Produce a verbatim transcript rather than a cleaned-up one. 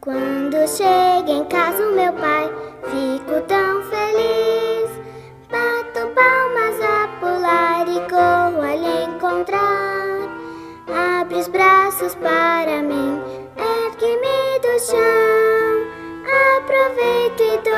Quando chega em casa o meu pai, fico tão feliz. Bato palmas a pular e corro a lhe encontrar. Abre os braços para mim, ergue-me do chão. Aproveito e dou